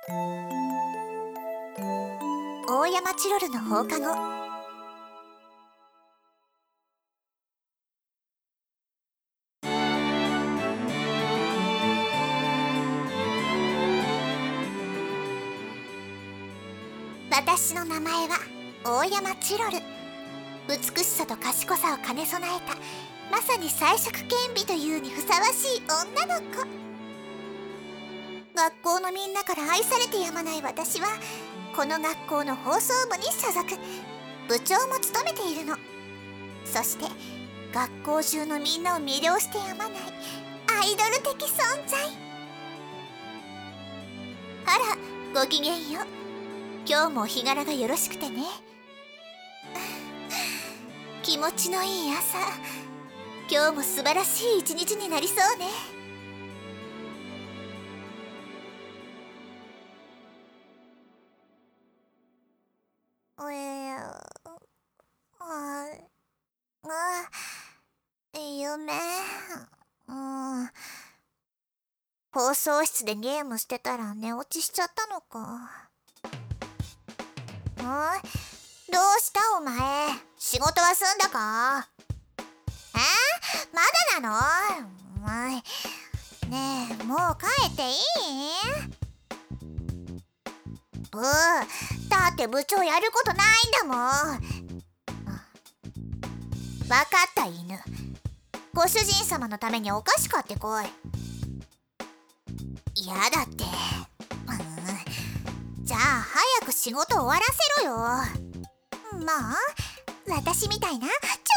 大山チロルの放課後。私の名前は大山チロル。美しさと賢さを兼ね備えた、まさに才色兼備というにふさわしい女の子。学校のみんなから愛されてやまない私は、この学校の放送部に所属、部長も務めているの。そして学校中のみんなを魅了してやまないアイドル的存在。あら、ごきげんよう。今日もお日柄がよろしくてね。気持ちのいい朝。今日も素晴らしい一日になりそうね。夢。放送室でゲームしてたら寝落ちしちゃったのか。どうしたお前、仕事は済んだか？まだなの？ねえ、もう帰っていい？だって部長やることないんだもん。わかった犬。ご主人様のためにお菓子買ってこい。やだって。じゃあ早く仕事終わらせろよ。まあ私みたいな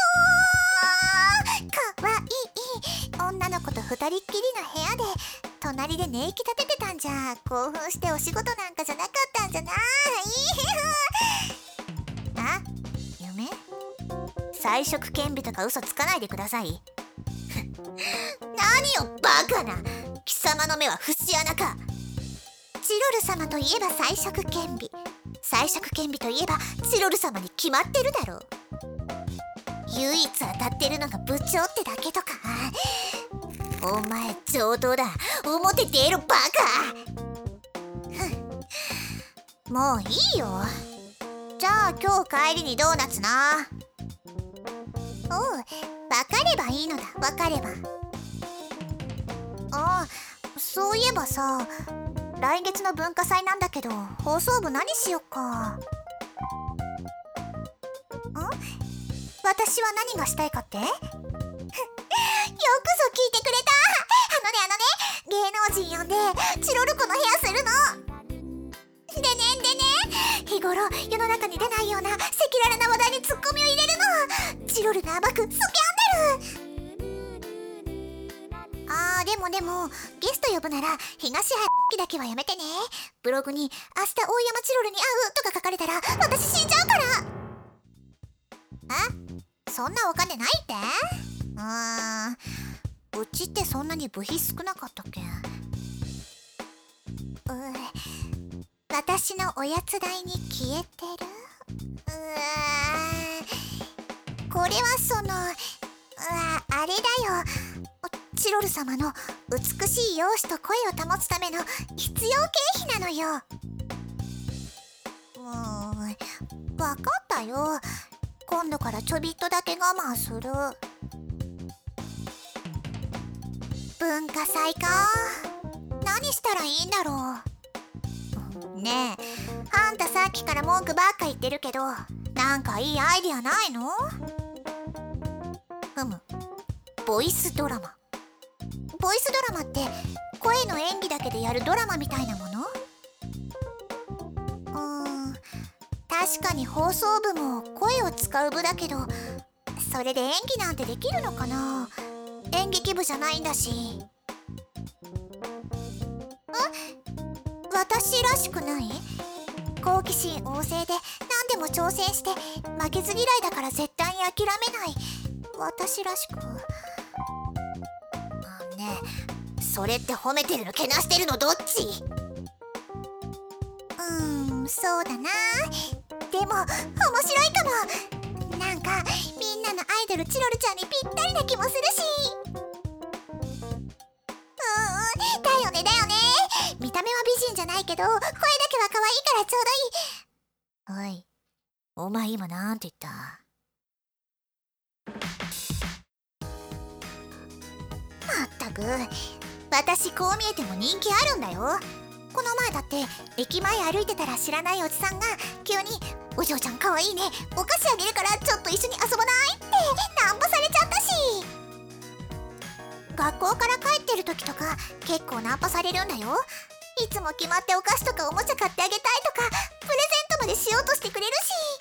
超かわいい女の子と二人っきりの部屋で隣で寝息立ててたんじゃ、興奮してお仕事なんかじゃなかったんじゃない？あ、夢？才色兼備とか嘘つかないでください。何よバカな。貴様の目は節穴か。チロル様といえば才色兼備、才色兼備といえばチロル様に決まってるだろう。唯一当たってるのが部長ってだけとか。お前上等だ、表出ろバカ。もういいよ。じゃあ今日帰りにドーナツな。おう、分かればいいのだ、分かれば。そういえばさ、来月の文化祭なんだけど、放送部何しよっか。私は何がしたいかって？よくぞ聞いてくれた。芸能人呼んでチロル子の部屋するの。でね、日頃世の中に出ないような赤裸々な話題にツッコミを入れるの。チロルの暴くスキャンダル。でもゲスト呼ぶなら東原だけはやめてね。ブログに明日大山チロルに会うとか書かれたら私死んじゃうから。そんなお金ないって？うちってそんなに部費少なかったっけ？私のおやつ代に消えてる？これはあれだよ。チロル様の美しい容姿と声を保つための必要経費なのよ。わかったよ。今度からちょびっとだけ我慢する。文化祭か。何したらいいんだろう。ねえ、あんたさっきから文句ばっか言ってるけど、なんかいいアイディアないの？ボイスドラマ。ボイスドラマって声の演技だけでやるドラマみたいなもの？確かに放送部も声を使う部だけど、それで演技なんてできるのかな？演劇部じゃないんだし。私らしくない？好奇心旺盛で何でも挑戦して負けず嫌いだから絶対に諦めない私らしく。ねえ、それって褒めてるのけなしてるのどっち？そうだな。でも面白いかも。なんかみんなのアイドルチロルちゃんにぴったりな気もするし。だよね。見た目は美人じゃないけど声だけは可愛いからちょうどいい。おい、お前今なんて言った？まったく、私こう見えても人気あるんだよ。この前だって駅前歩いてたら知らないおじさんが急に「お嬢ちゃんかわいいね、お菓子あげるからちょっと一緒に遊ばない？」ってナンパされちゃったし、学校から帰ってる時とか結構ナンパされるんだよ。いつも決まってお菓子とかおもちゃ買ってあげたいとかプレゼントまでしようとしてくれる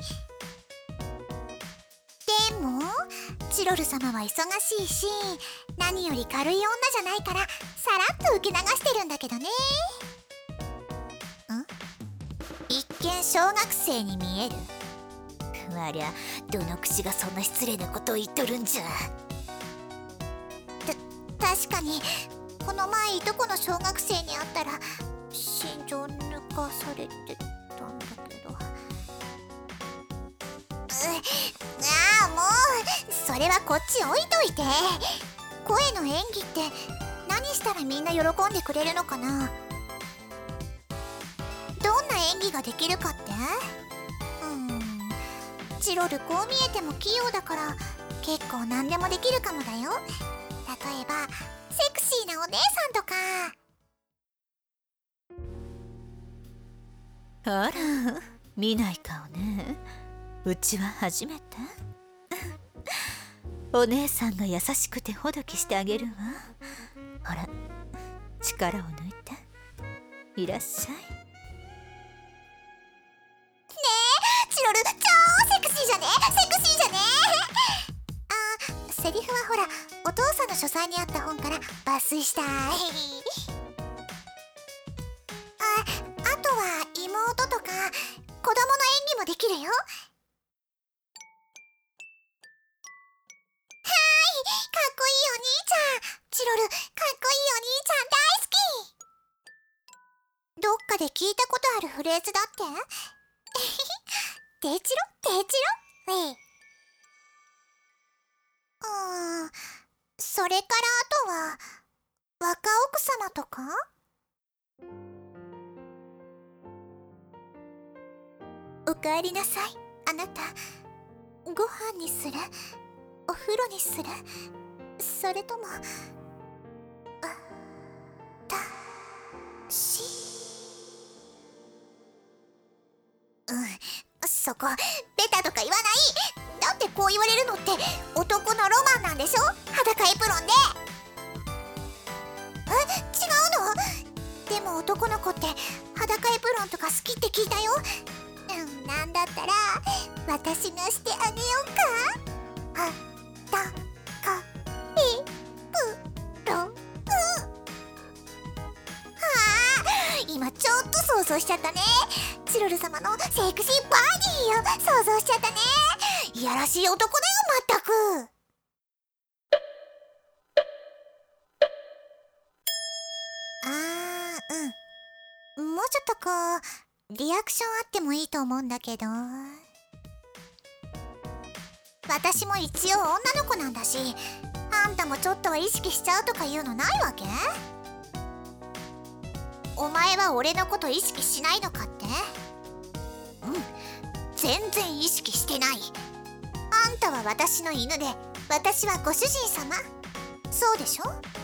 し。でもチロル様は忙しいし、何より軽い女じゃないからさらっと受け流してるんだけどね。一見小学生に見える。わりゃ、どの口がそんな失礼なことを言っとるんじゃ。確かにこの前いとこの小学生に会ったら身長抜かされてたんだけど、ああもうそれはこっち置いといて。声の演技って何したらみんな喜んでくれるのかな。どんな演技ができるかって？チロルこう見えても器用だから結構何でもできるかもだよ。例えばセクシーなお姉さんとか。 あら、見ない顔ね。うちは初めて。お姉さんが優しくてほどきしてあげるわ。ほら、力を抜いていらっしゃい。 チロル超セクシーじゃね？セクシーじゃね？セリフはほらお父さんの書斎にあった本から抜粋したい。あとは妹とか子供の演技もできるよ。はーい、かっこいいお兄ちゃん。チロルかっこいいお兄ちゃん大好き。どっかで聞いたことあるフレーズだって？テイチロテイチロ？それからあとは若奥様とか？おかえりなさい、あなた。ご飯にする？お風呂にする？それともそこベタとか言わない。だってこう言われるのって男のロマンなんでしょ？裸エプロンで。違うの？でも男の子って裸エプロンとか好きって聞いたよ。なんだったら私がしてあげようか。裸エプロン。今ちょっと想像しちゃったね。チロル様のセクシーバディを想像しちゃったね。いやらしい男だよ、まったく。もうちょっとこうリアクションあってもいいと思うんだけど。私も一応女の子なんだし、あんたもちょっとは意識しちゃうとかいうのないわけ？お前は俺のこと意識しないのかって？全然意識してない。あんたは私の犬で私はご主人様。そうでしょ？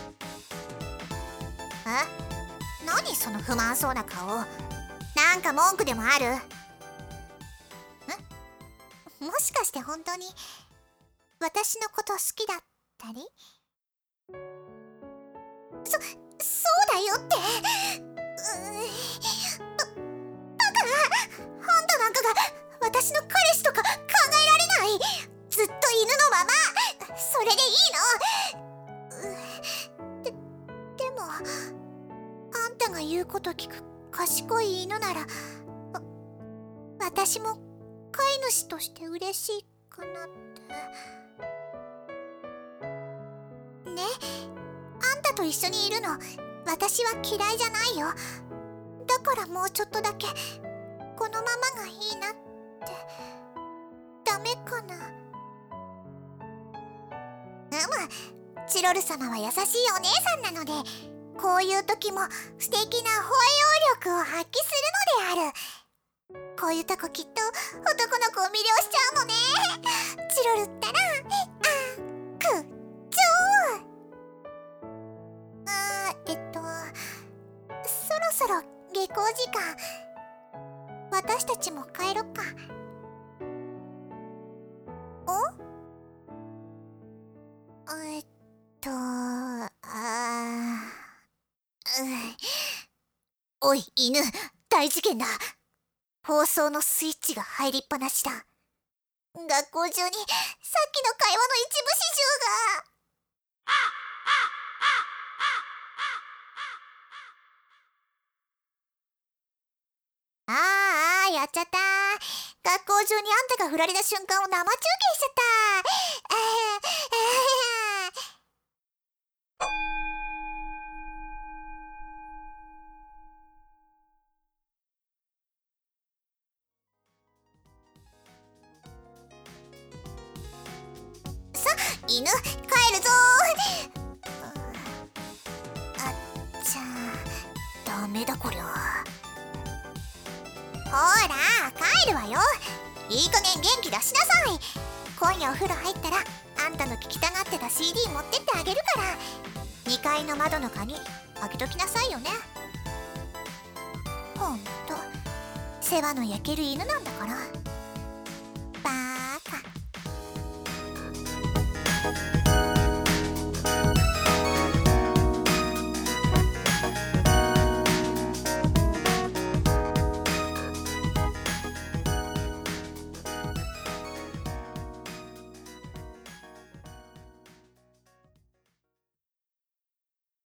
何その不満そうな顔。なんか文句でもある？もしかして本当に私のこと好きだったり？そうだよって。バカ！あんたなんかが私の彼氏とか考えられない。ずっと犬のままそれでいいの？でもあんたが言うこと聞く賢い犬なら私も飼い主として嬉しいかなってね。あんたと一緒にいるの私は嫌いじゃないよ。だからもうちょっとだけこのままがいいなって。ダメかな？チロル様は優しいお姉さんなのでこういう時も素敵な包容力を発揮するのである。こういうとこきっと男の子を魅了しちゃうのね。チロルったらくっちょそろそろ下校時間。私たちも帰ろっか。おい犬、大事件だ。放送のスイッチが入りっぱなしだ。学校中にさっきの会話の一部始終が。やっちゃった。学校中にあんたが振られた瞬間を生中継しちゃった。犬、帰るぞあっちゃダメだこりゃ。ほら帰るわよ。いい加減元気出しなさい。今夜お風呂入ったらあんたの聞きたがってた CD 持ってってあげるから。2階の窓の鍵開けときなさいよね。ほんと世話の焼ける犬なんだから。